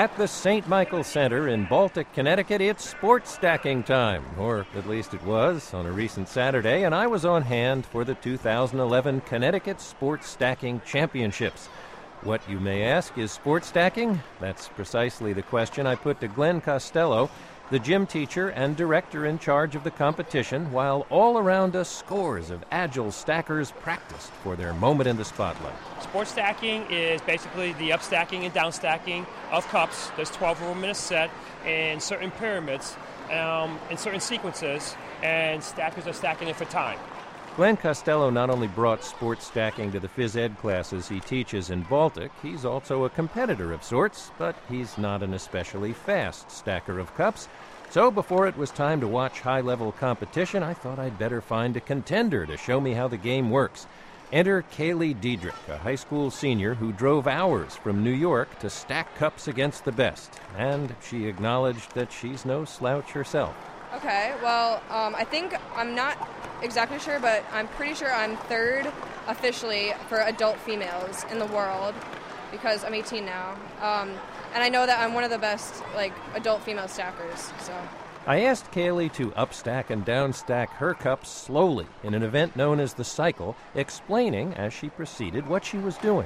At the St. Michael Center in Baltic, Connecticut, it's sports stacking time, or at least it was on a recent Saturday, and I was on hand for the 2011 Connecticut Sports Stacking Championships. What, you may ask, is sports stacking? That's precisely the question I put to Glenn Costello, the gym teacher and director in charge of the competition, while all around us scores of agile stackers practiced for their moment in the spotlight. Sports stacking is basically the upstacking and downstacking of cups. There's 12 of them in a set in certain pyramids, in certain sequences, and stackers are stacking it for time. Glenn Costello not only brought sports stacking to the phys ed classes he teaches in Baltic, he's also a competitor of sorts, but he's not an especially fast stacker of cups. So before it was time to watch high-level competition, I thought I'd better find a contender to show me how the game works. Enter Kaylee Diedrich, a high school senior who drove hours from New York to stack cups against the best. And she acknowledged that she's no slouch herself. Okay, well, I think I'm not exactly sure, but I'm pretty sure I'm third officially for adult females in the world because I'm 18 now. And I know that I'm one of the best, adult female stackers, so. I asked Kaylee to upstack and downstack her cups slowly in an event known as the Cycle, explaining as she proceeded what she was doing.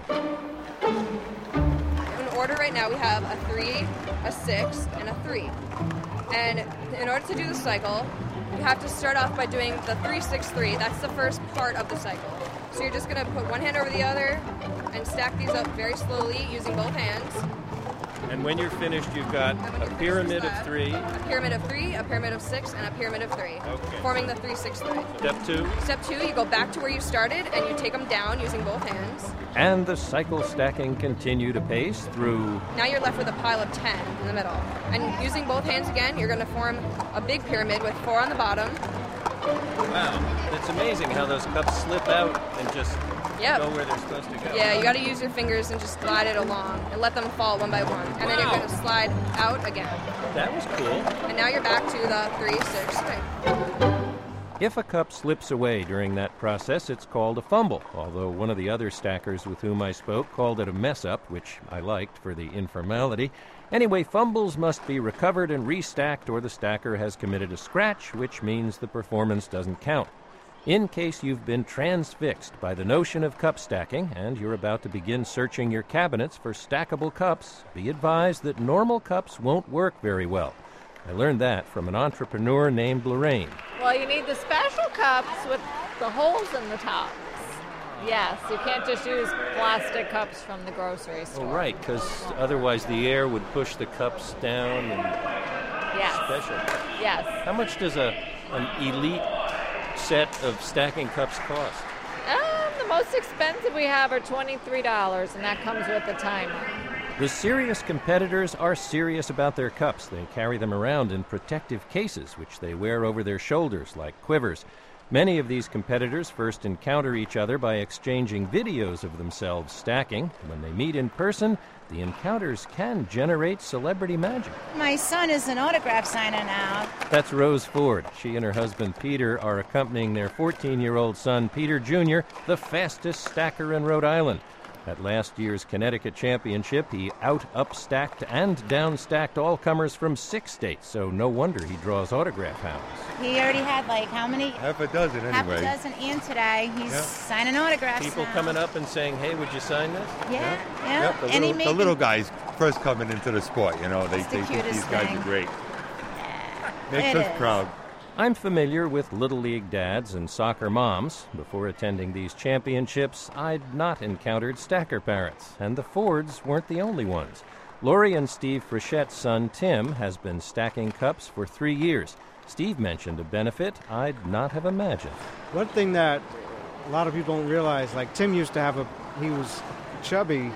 In order right now, we have a 3, a 6, and a 3. And in order to do the cycle, you have to start off by doing the 3-6-3. That's the first part of the cycle. So you're just going to put one hand over the other and stack these up very slowly using both hands. And when you're finished, you've got a pyramid of 3. A pyramid of 3, a pyramid of 6, and a pyramid of 3. Okay. Forming the 3-6-3. Step 2. Step 2, you go back to where you started and you take them down using both hands. And the cycle stacking continued apace through... Now you're left with a pile of 10 in the middle. And using both hands again, you're going to form a big pyramid with 4 on the bottom. Wow, it's amazing how those cups slip out and just go where they're supposed to go. Yeah, you got to use your fingers and just glide it along and let them fall one by one. And then you're going to slide out again. That was cool. And now you're back to the 3-6-3. If a cup slips away during that process, it's called a fumble, although one of the other stackers with whom I spoke called it a mess-up, which I liked for the informality. Anyway, fumbles must be recovered and restacked, or the stacker has committed a scratch, which means the performance doesn't count. In case you've been transfixed by the notion of cup stacking and you're about to begin searching your cabinets for stackable cups, be advised that normal cups won't work very well. I learned that from an entrepreneur named Lorraine. Well, you need the special cups with the holes in the tops. Yes, you can't just use plastic cups from the grocery store. Oh, right, because otherwise the air would push the cups down. And special. Yes. How much does an elite set of stacking cups cost? The most expensive we have are $23, and that comes with a timer. The serious competitors are serious about their cups. They carry them around in protective cases, which they wear over their shoulders like quivers. Many of these competitors first encounter each other by exchanging videos of themselves stacking. When they meet in person, the encounters can generate celebrity magic. My son is an autograph signer now. That's Rose Ford. She and her husband Peter are accompanying their 14-year-old son Peter Jr., the fastest stacker in Rhode Island. At last year's Connecticut Championship, he upstacked and downstacked all comers from 6 states, so no wonder he draws autograph hounds. He already had, how many? Half a dozen, anyway. Half a dozen, and today he's signing autographs. People now. coming up and saying, hey, would you sign this? Yeah. Yep, the little guys first coming into the sport, they think these guys are great. Makes us proud. I'm familiar with Little League dads and soccer moms. Before attending these championships, I'd not encountered stacker parents, and the Fords weren't the only ones. Lori and Steve Frechette's son, Tim, has been stacking cups for 3 years. Steve mentioned a benefit I'd not have imagined. One thing that a lot of people don't realize, Tim used to he was chubby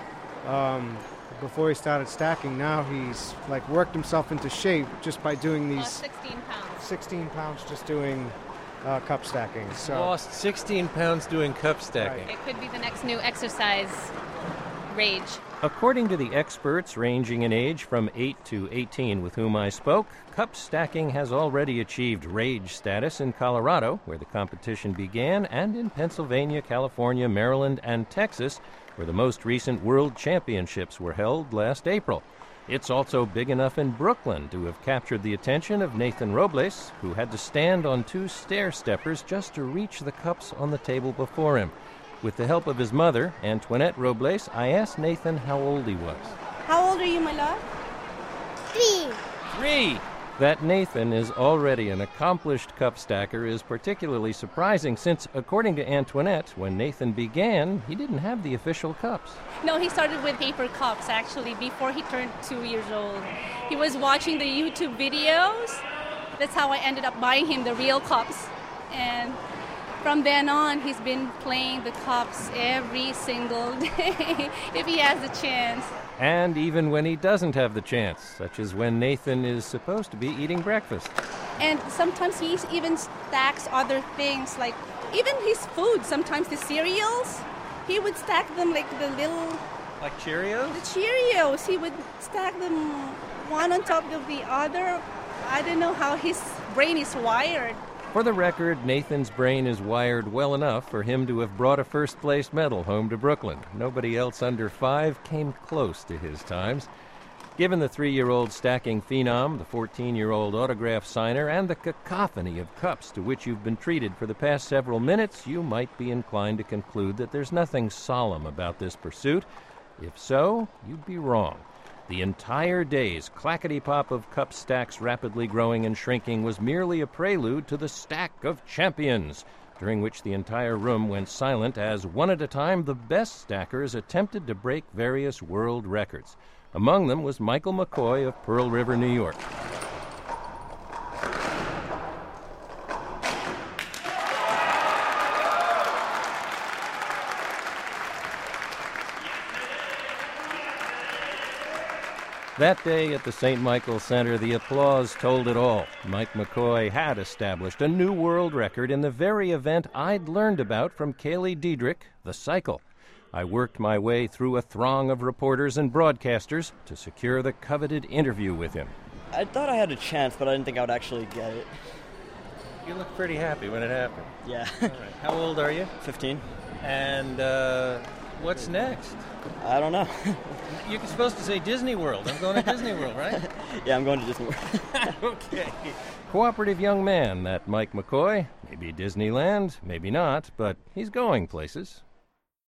before he started stacking. Now he's worked himself into shape just by doing these... 16 pounds. 16 pounds just doing cup stacking. So lost 16 pounds doing cup stacking. It could be the next new exercise rage. According to the experts ranging in age from 8 to 18 with whom I spoke, cup stacking has already achieved rage status in Colorado, where the competition began, and in Pennsylvania, California, Maryland, and Texas, where the most recent World Championships were held last April. It's also big enough in Brooklyn to have captured the attention of Nathan Robles, who had to stand on 2 stair-steppers just to reach the cups on the table before him. With the help of his mother, Antoinette Robles, I asked Nathan how old he was. How old are you, my love? 3. 3! That Nathan is already an accomplished cup stacker is particularly surprising since, according to Antoinette, when Nathan began, he didn't have the official cups. No, he started with paper cups, actually, before he turned 2 years old. He was watching the YouTube videos. That's how I ended up buying him the real cups. And from then on, he's been playing the cups every single day, if he has the chance. And even when he doesn't have the chance, such as when Nathan is supposed to be eating breakfast. And sometimes he even stacks other things, like even his food, sometimes the cereals. He would stack them like the little... Like Cheerios? The Cheerios. He would stack them one on top of the other. I don't know how his brain is wired. For the record, Nathan's brain is wired well enough for him to have brought a first-place medal home to Brooklyn. Nobody else under 5 came close to his times. Given the 3-year-old stacking phenom, the 14-year-old autograph signer, and the cacophony of cups to which you've been treated for the past several minutes, you might be inclined to conclude that there's nothing solemn about this pursuit. If so, you'd be wrong. The entire day's clackety-pop of cup stacks rapidly growing and shrinking was merely a prelude to the stack of champions, during which the entire room went silent as, one at a time, the best stackers attempted to break various world records. Among them was Michael McCoy of Pearl River, New York. That day at the St. Michael Center, the applause told it all. Mike McCoy had established a new world record in the very event I'd learned about from Kaylee Diedrich, the cycle. I worked my way through a throng of reporters and broadcasters to secure the coveted interview with him. I thought I had a chance, but I didn't think I would actually get it. You looked pretty happy when it happened. Yeah. All right. How old are you? 15. And what's next? I don't know. You're supposed to say Disney World. I'm going to Disney World, right? Yeah, I'm going to Disney World. Okay. Cooperative young man, that Mike McCoy. Maybe Disneyland, maybe not, but he's going places.